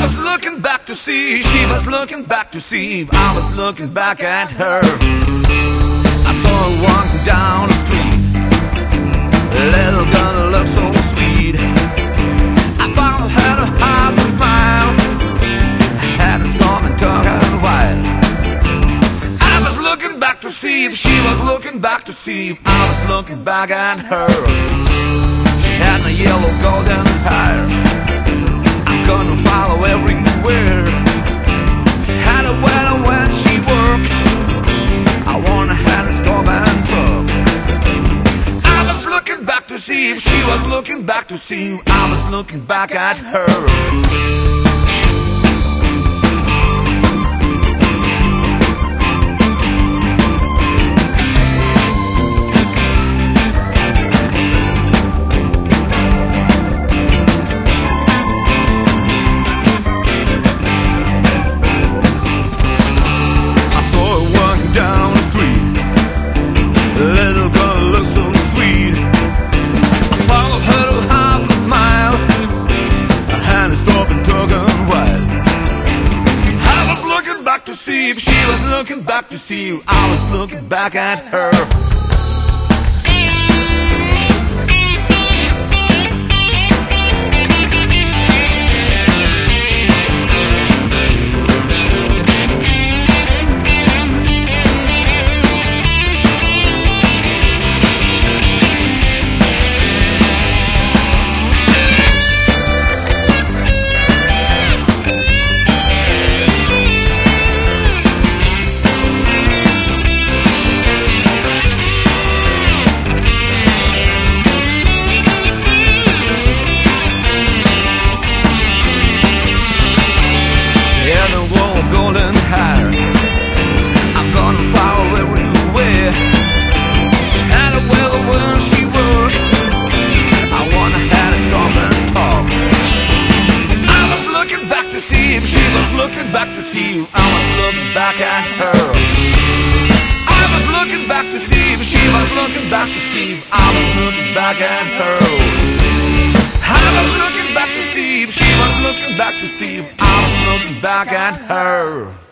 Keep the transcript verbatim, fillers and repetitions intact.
was looking back to see, she was looking back to see, I was looking back at her. I saw her walking down the street, a little girl that looked so sweet. I followed her to half a mile, I had a storm and took her wild. I was looking back to see if she was looking back to see if I was looking back at her. She had my yellow golden hair, I'm gonna follow everywhere. She had a weather when she worked, I wanna have a storm and truck. I was looking back to see if she was looking back to see if I was looking back at her. To see if she was looking back to see if I was looking back at her. Golden hair, I'm gonna follow everywhere. Had a weather when she worked, I wanna have a storm and talk. I was looking back to see if she was looking back to see if I was looking back at her. I was looking back to see if she was looking back to see if I was looking back at her. I was looking back to see if she was looking back to see if I was looking back at her.